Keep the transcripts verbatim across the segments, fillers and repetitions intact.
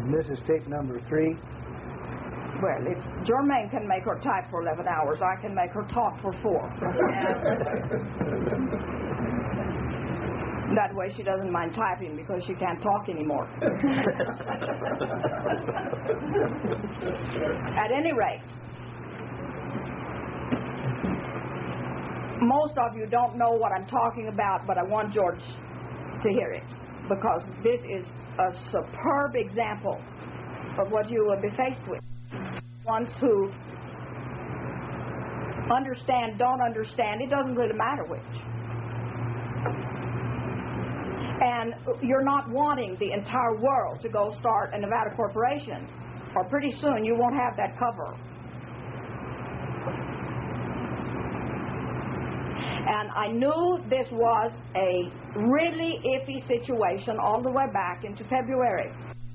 This is tape number three. Well, if Germaine can make her type for eleven hours, I can make her talk for four. That way she doesn't mind typing because she can't talk anymore. At any rate, most of you don't know what I'm talking about, but I want George to hear it, because this is a superb example of what you will be faced with. Ones who understand, don't understand, it doesn't really matter which. And you're not wanting the entire world to go start a Nevada corporation, or pretty soon you won't have that cover. And I knew this was a really iffy situation all the way back into February.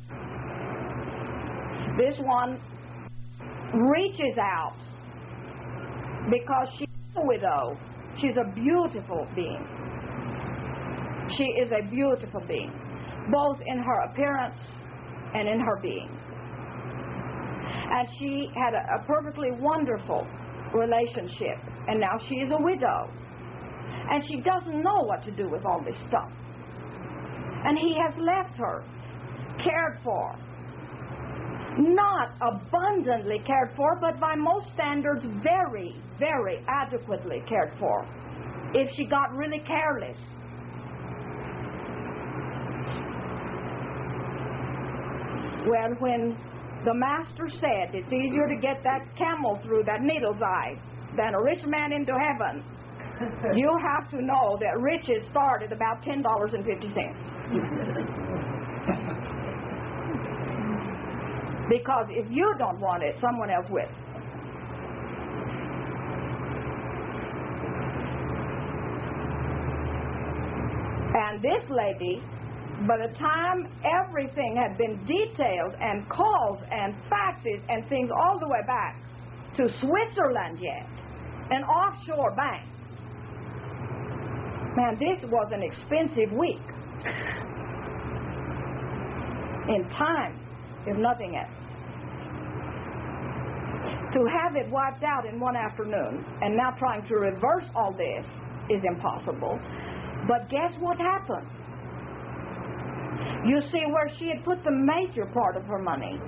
This one reaches out because she's a widow. She's a beautiful being. She is a beautiful being, both in her appearance and in her being. And she had a, a perfectly wonderful relationship, and now she is a widow. And she doesn't know what to do with all this stuff. And he has left her, cared for. Not abundantly cared for, but by most standards, very, very adequately cared for. If she got really careless. Well, when the master said it's easier to get that camel through that needle's eye than a rich man into heaven, you have to know that riches start at about ten dollars and fifty cents. Because if you don't want it, someone else will. And this lady, by the time everything had been detailed, and calls and faxes and things all the way back to Switzerland yet, an offshore bank, man, this was an expensive week. In time, if nothing else. To have it wiped out in one afternoon, and now trying to reverse all this is impossible. But guess what happened? You see, where she had put the major part of her money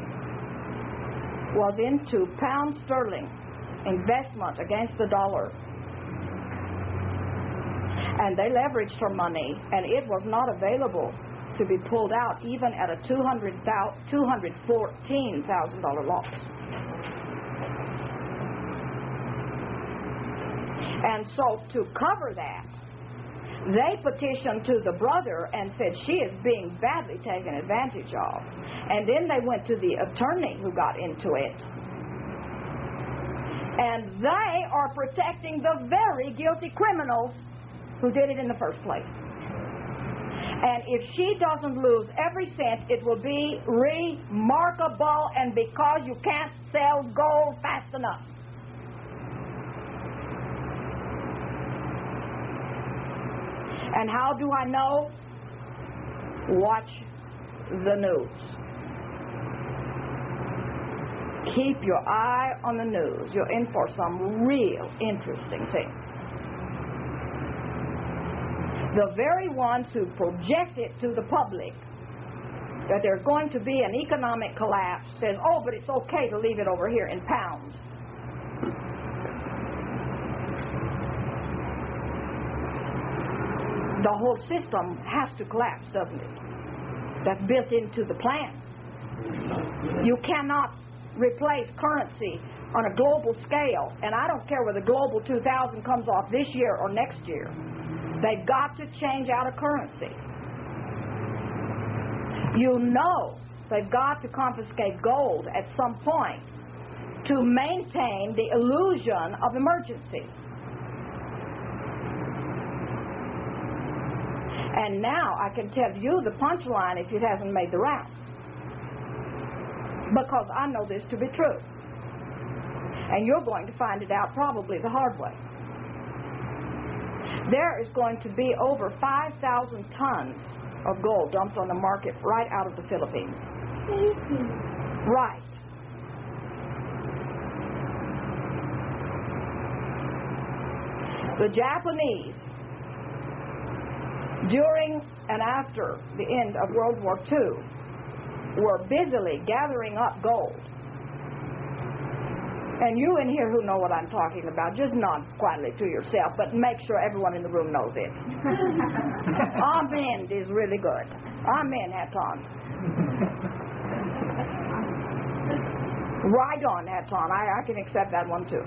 was into pound sterling investment against the dollar. And they leveraged her money, and it was not available to be pulled out even at a two hundred fourteen thousand dollars loss. And so to cover that, they petitioned to the brother and said she is being badly taken advantage of. And then they went to the attorney who got into it. And they are protecting the very guilty criminals who did it in the first place. And if she doesn't lose every cent, it will be remarkable, and because you can't sell gold fast enough. And how do I know? Watch the news. Keep your eye on the news. You're in for some real interesting things. The very ones who project it to the public that there's going to be an economic collapse says, oh, but it's okay to leave it over here in pounds. The whole system has to collapse, doesn't it? That's built into the plan. You cannot replace currency on a global scale, and I don't care whether Global two thousand comes off this year or next year. They've got to change out of currency. You know they've got to confiscate gold at some point to maintain the illusion of emergency. And now I can tell you the punchline if it hasn't made the rounds. Because I know this to be true. And you're going to find it out probably the hard way. There is going to be over five thousand tons of gold dumped on the market right out of the Philippines. Right. The Japanese, during and after the end of World War Two, were busily gathering up gold. And you in here who know what I'm talking about, just nod quietly to yourself, but make sure everyone in the room knows it. Amen is really good. Amen, Hatton. Right on, Hatton. I, I can accept that one too.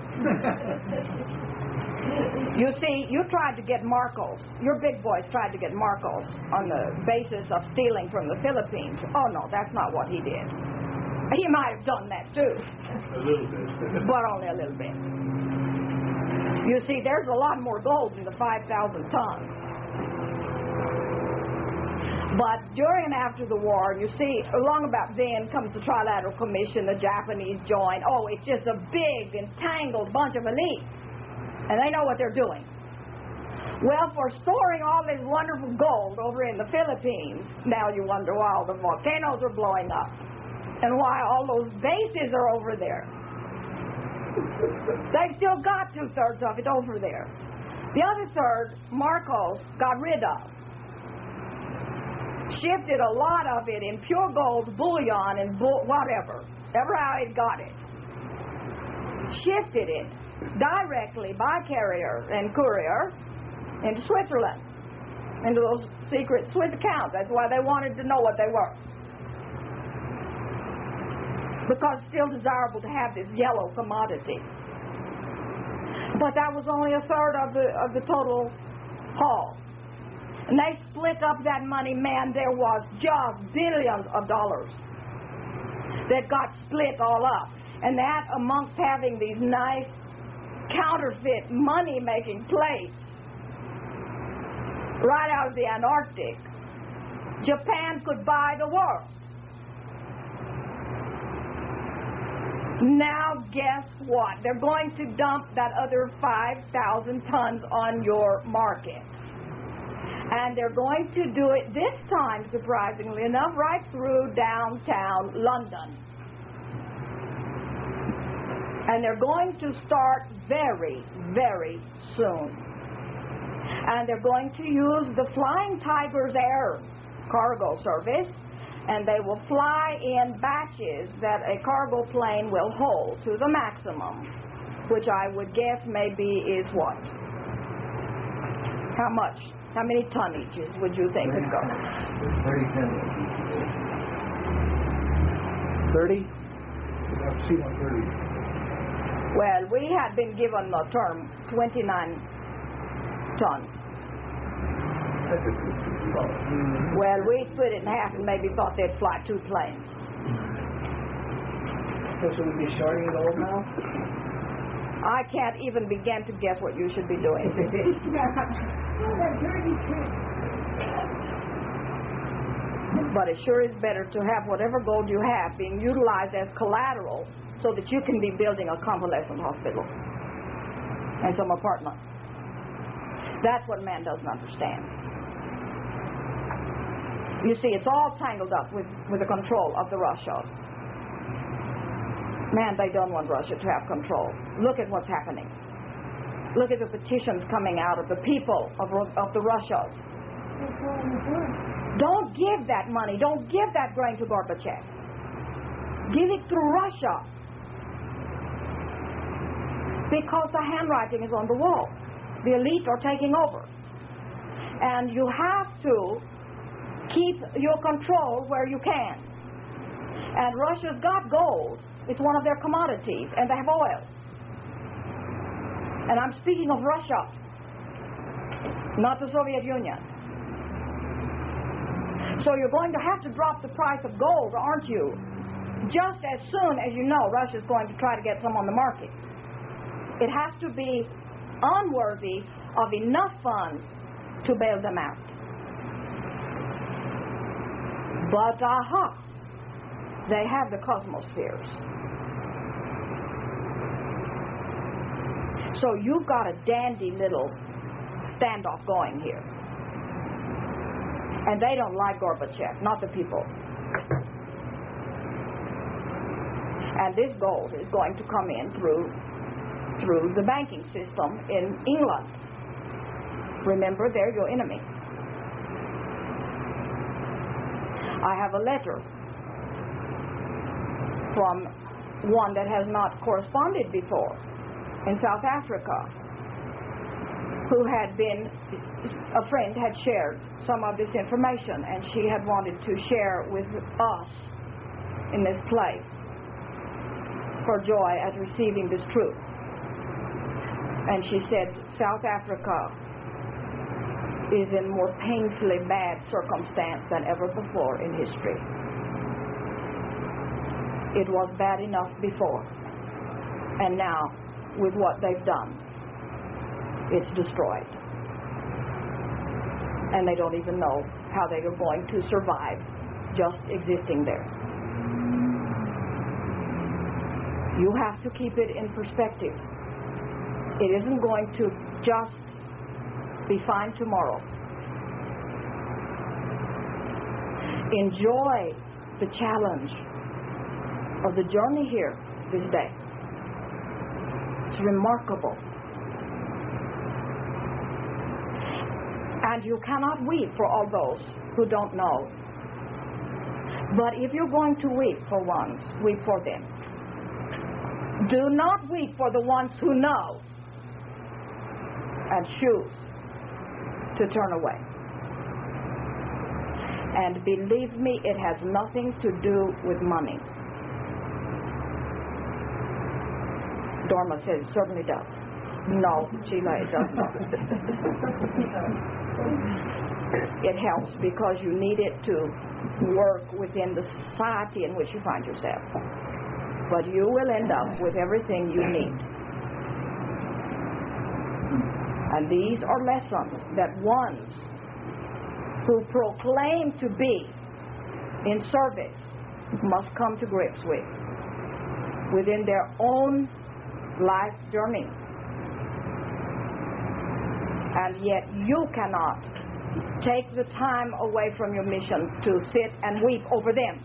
You see, you tried to get Marcos. Your big boys tried to get Marcos on the basis of stealing from the Philippines. Oh, no, that's not what he did. He might have done that, too. A little bit. But only a little bit. You see, there's a lot more gold in the five thousand tons. But during and after the war, you see, along about then comes the Trilateral Commission, the Japanese join. Oh, it's just a big, entangled bunch of elites. And they know what they're doing. Well, for storing all this wonderful gold over in the Philippines, now you wonder why all the volcanoes are blowing up and why all those bases are over there. They've still got two-thirds of it over there. The other third, Marcos got rid of. Shifted a lot of it in pure gold, bullion, and bull, whatever. Ever how he got it. Shifted it directly by carrier and courier into Switzerland, into those secret Swiss accounts. That's why they wanted to know what they were. Because it's still desirable to have this yellow commodity. But that was only a third of the of the total haul. And they split up that money, man, there was just billions of dollars that got split all up. And that amongst having these nice counterfeit money-making plates right out of the Antarctic, Japan could buy the world. Now guess what? They're going to dump that other five thousand tons on your market. And they're going to do it this time, surprisingly enough, right through downtown London. And they're going to start very, very soon. And they're going to use the Flying Tigers Air Cargo Service, and they will fly in batches that a cargo plane will hold to the maximum, which I would guess maybe is what? How much? How many tonnages would you think would go? thirty tons. thirty? About C one thirty. Well, we had been given the term twenty-nine tons. Well, we split it in half and maybe thought they'd fly two planes. So should we be shorting it all now? I can't even begin to guess what you should be doing. But it sure is better to have whatever gold you have being utilized as collateral so that you can be building a convalescent hospital and some apartments. That's what man doesn't understand. You see, it's all tangled up with, with the control of the Russians. Man, they don't want Russia to have control. Look at what's happening. Look at the petitions coming out of the people of, of the Russians. Don't give that money. Don't give that grain to Gorbachev. Give it to Russia. Because the handwriting is on the wall. The elite are taking over. And you have to keep your control where you can. And Russia's got gold. It's one of their commodities. And they have oil. And I'm speaking of Russia, not the Soviet Union. So you're going to have to drop the price of gold, aren't you? Just as soon as you know Russia's going to try to get some on the market. It has to be unworthy of enough funds to bail them out. But aha, they have the cosmospheres. So you've got a dandy little standoff going here. And they don't like Gorbachev, not the people. And this gold is going to come in through through the banking system in England. Remember, they're your enemy. I have a letter from one that has not corresponded before in South Africa, who had been, a friend had shared some of this information, and she had wanted to share with us in this place her joy at receiving this truth. And she said South Africa is in more painfully bad circumstance than ever before in history. It was bad enough before, and now with what they've done, it's destroyed. And they don't even know how they are going to survive just existing there. You have to keep it in perspective. It isn't going to just be fine tomorrow. Enjoy the challenge of the journey here this day. It's remarkable. And you cannot weep for all those who don't know. But if you're going to weep for ones, weep for them. Do not weep for the ones who know and choose to turn away. And believe me, it has nothing to do with money. Dorma says it certainly does. No, Sheila, it does not. It helps because you need it to work within the society in which you find yourself. But you will end up with everything you need. And these are lessons that ones who proclaim to be in service must come to grips with within their own life journey. And yet you cannot take the time away from your mission to sit and weep over them.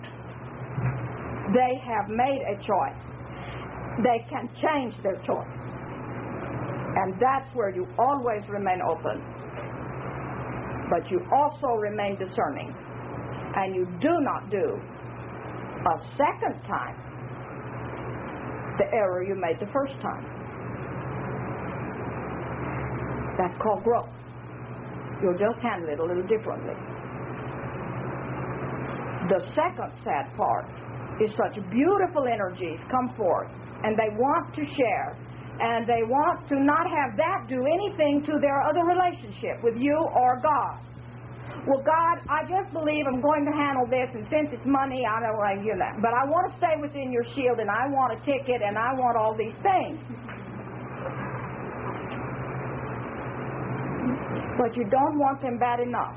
They have made a choice. They can change their choice. And that's where you always remain open. But you also remain discerning. And you do not do a second time the error you made the first time. That's called growth. You'll just handle it a little differently. The second sad part is such beautiful energies come forth, and they want to share, and they want to not have that do anything to their other relationship with you or God. Well, God, I just believe I'm going to handle this, and since it's money, I don't want to hear that. But I want to stay within your shield, and I want a ticket, and I want all these things. But you don't want them bad enough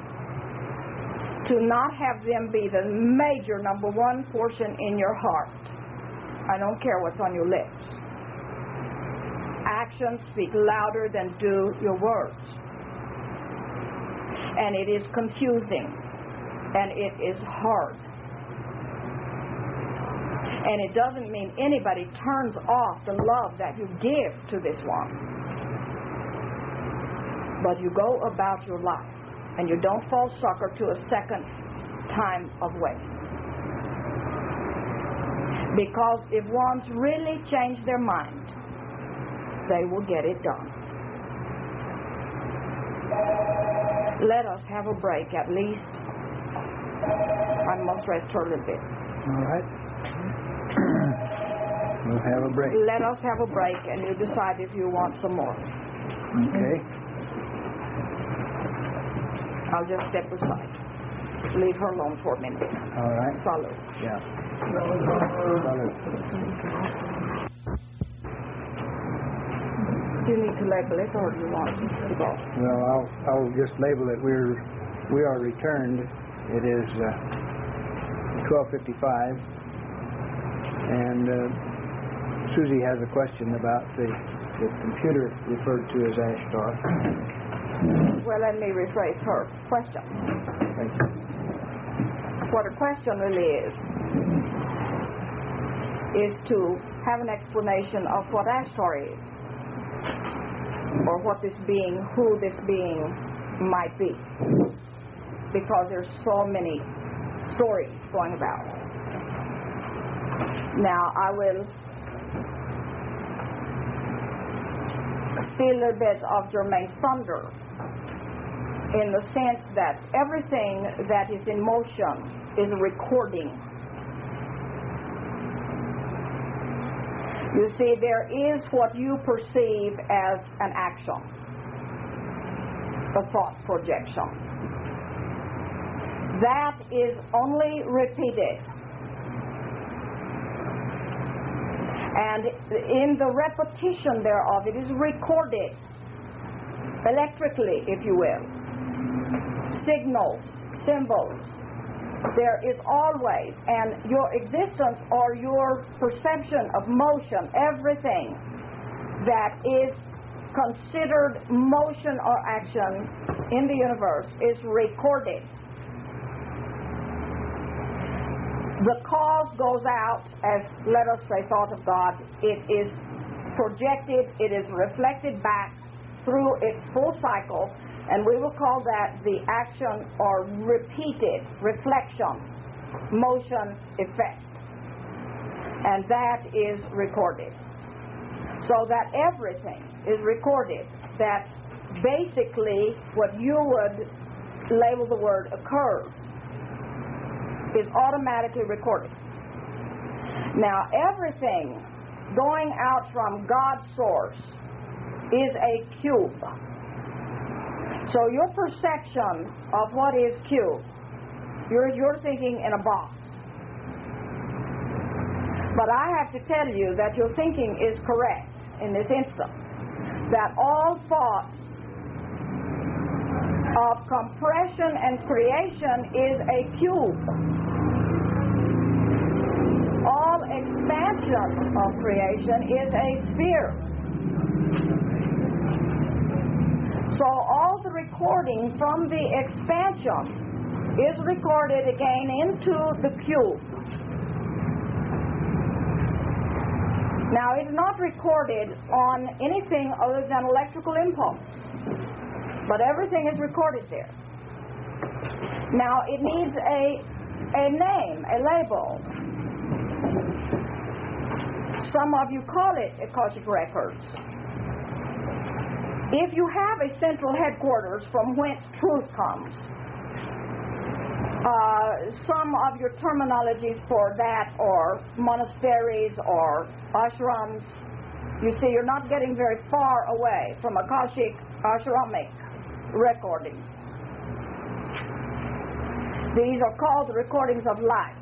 to not have them be the major number one portion in your heart. I don't care what's on your lips. Actions speak louder than do your words. And it is confusing. And it is hard. And it doesn't mean anybody turns off the love that you give to this one. But you go about your life. And you don't fall sucker to a second time of waste. Because if ones really change their mind, they will get it done. Let us have a break at least. I must rest her a little bit. All right. We'll have a break. Let us have a break and you decide if you want some more. Okay. I'll just step aside. Leave her alone for a minute. All right. Salute. Yeah. Salute. Do you need to label it or do you want to go? Well, I'll, I'll just label it. We're, we are returned. It is uh, twelve fifty-five. And uh, Susie has a question about the, the computer referred to as Ashtar. Well, let me rephrase her question. Thank you. What her question really is, is to have an explanation of what Ashtar is, or what this being, who this being might be, because there's so many stories going about. Now I will steal a little bit of Germain's thunder, in the sense that everything that is in motion is a recording. You see, there is what you perceive as an action, a thought projection. That is only repeated. And in the repetition thereof, it is recorded electrically, if you will. Signals, symbols. There is always, and your existence or your perception of motion, everything that is considered motion or action in the universe is recorded. The cause goes out as, let us say, thought of God. It is projected, it is reflected back through its full cycle, and we will call that the action or repeated reflection, motion effect. And that is recorded. So that everything is recorded, that basically what you would label the word occurs is automatically recorded. Now everything going out from God's source is a cube. So your perception of what is cube, you're, you're thinking in a box. But I have to tell you that your thinking is correct in this instance, that all thought of compression and creation is a cube. All expansion of creation is a sphere. So all the recording from the expansion is recorded again into the cube. Now it's not recorded on anything other than electrical impulse, but everything is recorded there. Now it needs a, a name, a label. Some of you call it Akashic Records. If you have a central headquarters from whence truth comes, uh, some of your terminologies for that are monasteries or ashrams. You see, you're not getting very far away from Akashic, ashramic recordings. These are called the recordings of life.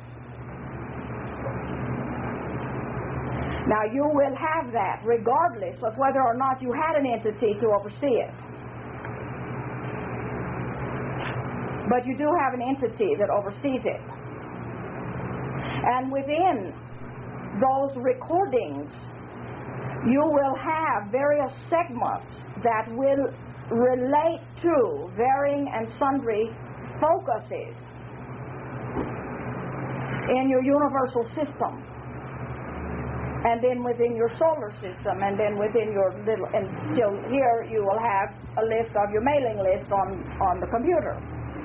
Now you will have that regardless of whether or not you had an entity to oversee it. But you do have an entity that oversees it. And within those recordings, you will have various segments that will relate to varying and sundry focuses in your universal system. And then within your solar system, and then within your little, until here you will have a list of your mailing list on, on the computer.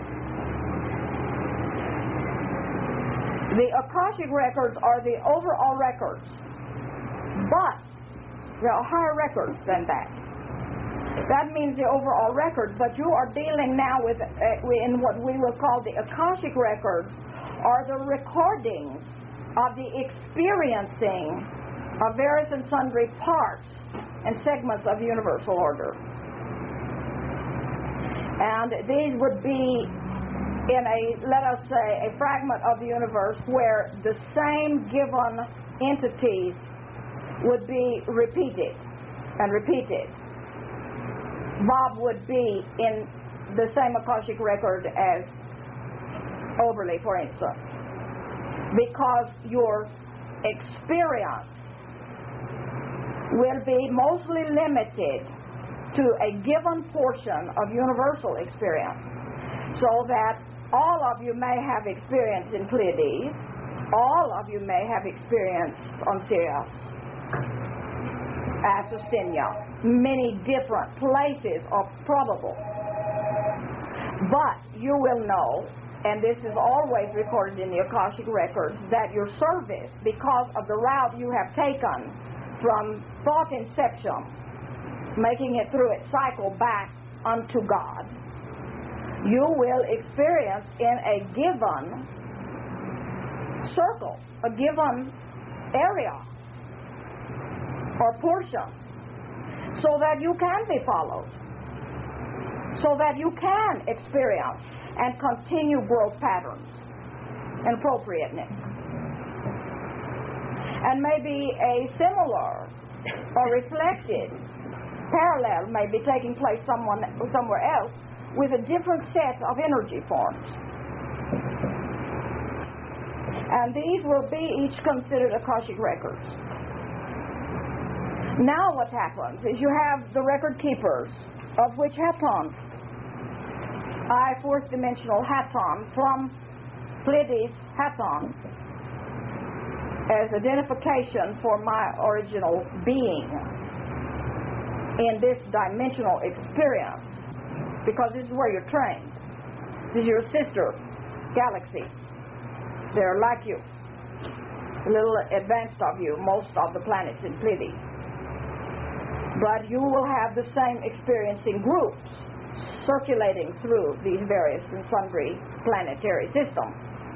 The Akashic records are the overall records, but there are higher records than that. That means the overall record, but you are dealing now with, uh, in what we will call the Akashic records, are the recordings of the experiencing of various and sundry parts and segments of universal order. And these would be in a, let us say, a fragment of the universe where the same given entities would be repeated and repeated. Bob would be in the same Akashic record as Overly, for instance, because your experience will be mostly limited to a given portion of universal experience, so that all of you may have experience in Pleiades, all of you may have experienced on Sirius, Asustina, many different places are probable. But you will know, and this is always recorded in the Akashic records, that your service, because of the route you have taken from thought inception, making it through its cycle back unto God, you will experience in a given circle, a given area or portion, so that you can be followed, so that you can experience and continue growth patterns and appropriateness. And maybe a similar or reflected parallel may be taking place someone, somewhere else with a different set of energy forms. And these will be each considered Akashic records. Now what happens is you have the record keepers, of which Haton, I, fourth dimensional Haton, from Pleiades Haton, as identification for my original being in this dimensional experience, because this is where you're trained. This is your sister galaxy. They're like you, a little advanced of you, most of the planets in Pleiades. But you will have the same experiencing groups circulating through these various and sundry planetary systems.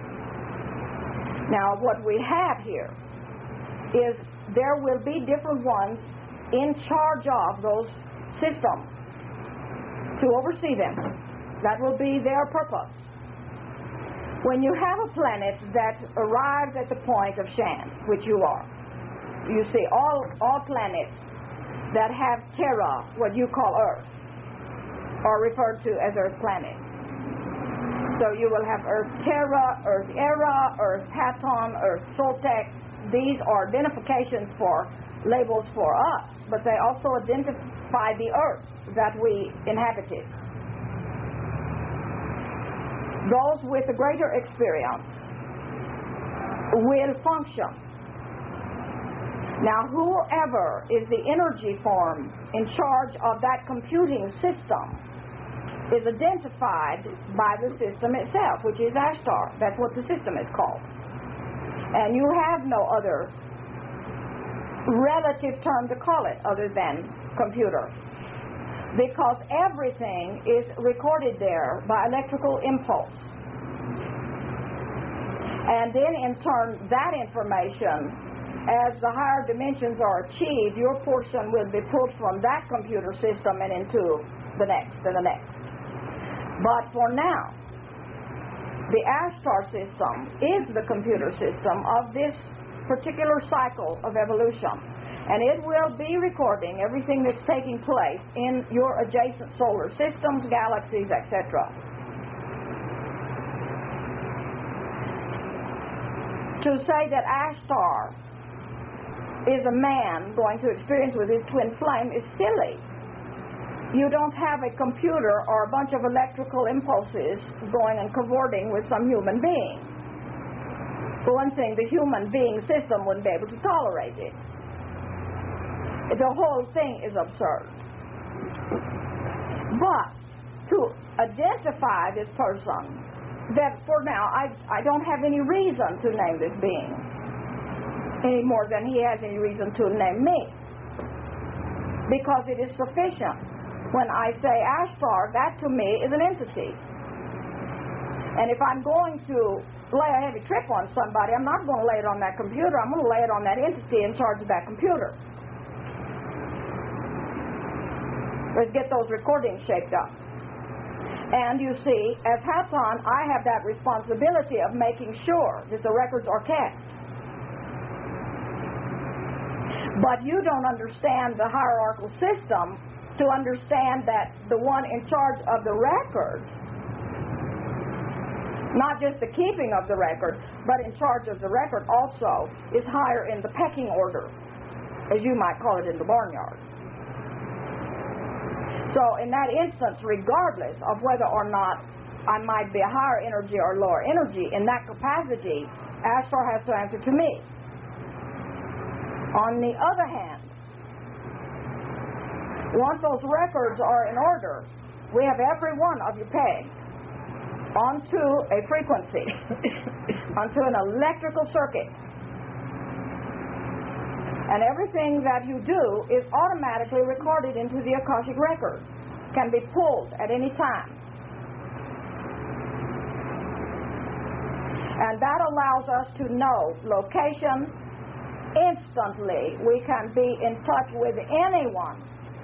Now, what we have here is there will be different ones in charge of those systems to oversee them. That will be their purpose. When you have a planet that arrives at the point of Shan, which you are, you see all, all planets that have Terra, what you call Earth, are referred to as Earth planets. So you will have Earth Terra, Earth Era, Earth Haton, Earth Soltec. These are identifications for labels for us, but they also identify the Earth that we inhabited. Those with a greater experience will function. Now, whoever is the energy form in charge of that computing system is identified by the system itself, which is Ashtar. That's what the system is called. And you have no other relative term to call it other than computer, because everything is recorded there by electrical impulse. And then in turn, that information, as the higher dimensions are achieved, your portion will be pulled from that computer system and into the next and the next. But for now, the Ashtar system is the computer system of this particular cycle of evolution. And it will be recording everything that's taking place in your adjacent solar systems, galaxies, et cetera. To say that Ashtar is a man going to experience with his twin flame is silly. You don't have a computer or a bunch of electrical impulses going and cavorting with some human being. For one thing, the human being system wouldn't be able to tolerate it. The whole thing is absurd. But to identify this person, that for now I, I don't have any reason to name this being any more than he has any reason to name me, because it is sufficient. When I say Ashtar, that to me is an entity. And if I'm going to lay a heavy trip on somebody, I'm not going to lay it on that computer. I'm going to lay it on that entity in charge of that computer. Let's get those recordings shaped up. And you see, as Haton, I have that responsibility of making sure that the records are kept. But you don't understand the hierarchical system to understand that the one in charge of the record, not just the keeping of the record, but in charge of the record also, is higher in the pecking order, as you might call it in the barnyard. So in that instance, regardless of whether or not I might be a higher energy or lower energy, in that capacity, Ashtar has to answer to me. On the other hand, once those records are in order, we have every one of you pegged onto a frequency, onto an electrical circuit. And everything that you do is automatically recorded into the Akashic records, can be pulled at any time. And that allows us to know location instantly. We can be in touch with anyone.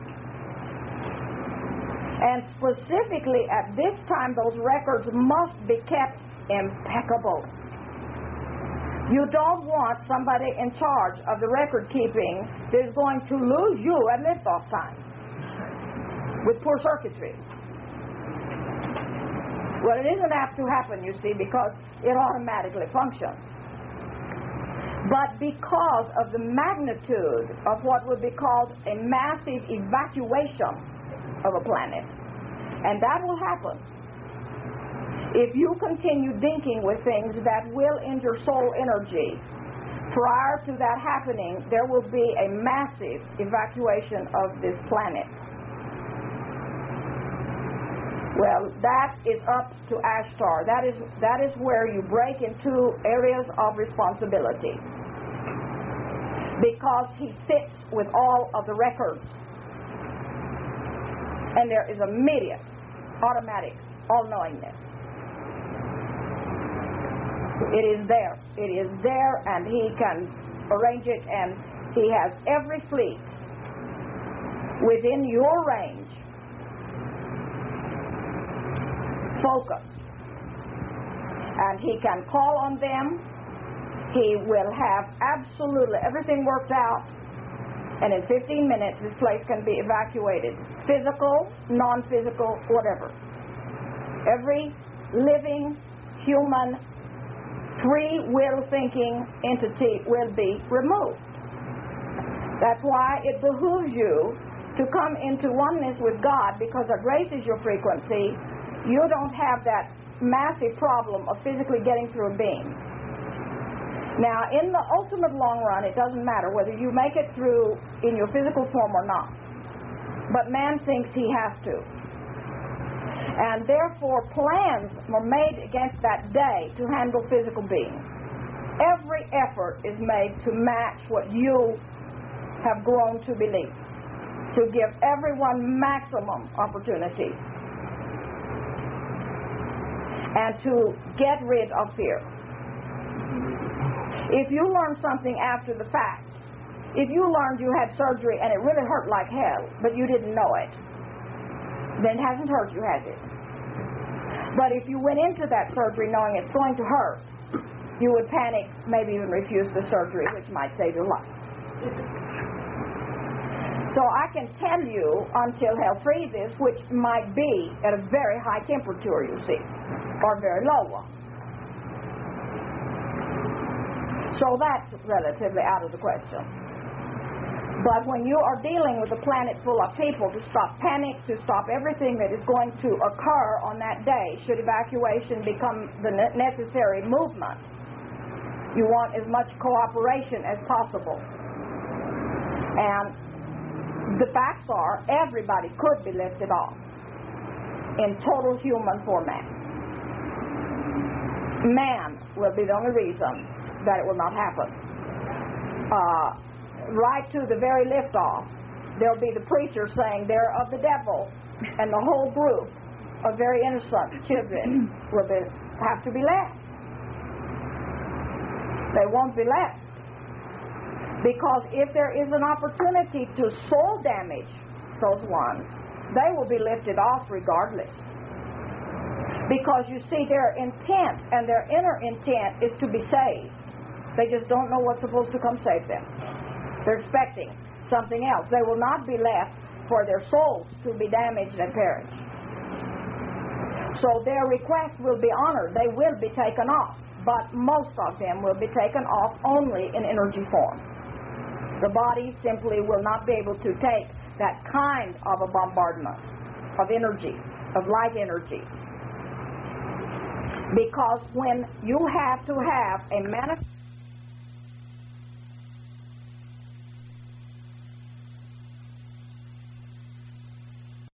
And specifically at this time, those records must be kept impeccable. You don't want somebody in charge of the record keeping that is going to lose you at liftoff time with poor circuitry. Well, it isn't apt to happen, you see, because it automatically functions. But because of the magnitude of what would be called a massive evacuation of a planet, and that will happen if you continue thinking with things that will injure soul energy. Prior to that happening, there will be a massive evacuation of this planet. Well, that is up to Ashtar. That is, that is where you break into areas of responsibility, because he sits with all of the records. And there is immediate, automatic, all-knowingness. It is there. It is there, and he can arrange it, and he has every fleet within your range focused. And he can call on them. He will have absolutely everything worked out, and in fifteen minutes this place can be evacuated. Physical, non-physical, whatever. Every living human free will thinking entity will be removed. That's why it behooves you to come into oneness with God, because our grace is your frequency. You don't have that massive problem of physically getting through a beam. Now, in the ultimate long run, it doesn't matter whether you make it through in your physical form or not. But man thinks he has to. And therefore, plans were made against that day to handle physical beings. Every effort is made to match what you have grown to believe, to give everyone maximum opportunity, and to get rid of fear. If you learn something after the fact, if you learned you had surgery and it really hurt like hell, but you didn't know it, then it hasn't hurt you, has it? But if you went into that surgery knowing it's going to hurt, you would panic, maybe even refuse the surgery, which might save your life. So I can tell you until hell freezes, which might be at a very high temperature, you see, or very low one. So that's relatively out of the question. But when you are dealing with a planet full of people, to stop panic, to stop everything that is going to occur on that day, should evacuation become the necessary movement, you want as much cooperation as possible. And the facts are, everybody could be lifted off in total human format. Man will be the only reason that it will not happen. Uh, right to the very liftoff, there'll be the preacher saying they're of the devil, and the whole group of very innocent children will be, have to be left. They won't be left. Because if there is an opportunity to soul damage those ones, they will be lifted off regardless. Because you see, their intent and their inner intent is to be saved. They just don't know what's supposed to come save them. They're expecting something else. They will not be left for their souls to be damaged and perish. So their request will be honored. They will be taken off. But most of them will be taken off only in energy form. The body simply will not be able to take that kind of a bombardment of energy, of light energy. Because when you have to have a manifestation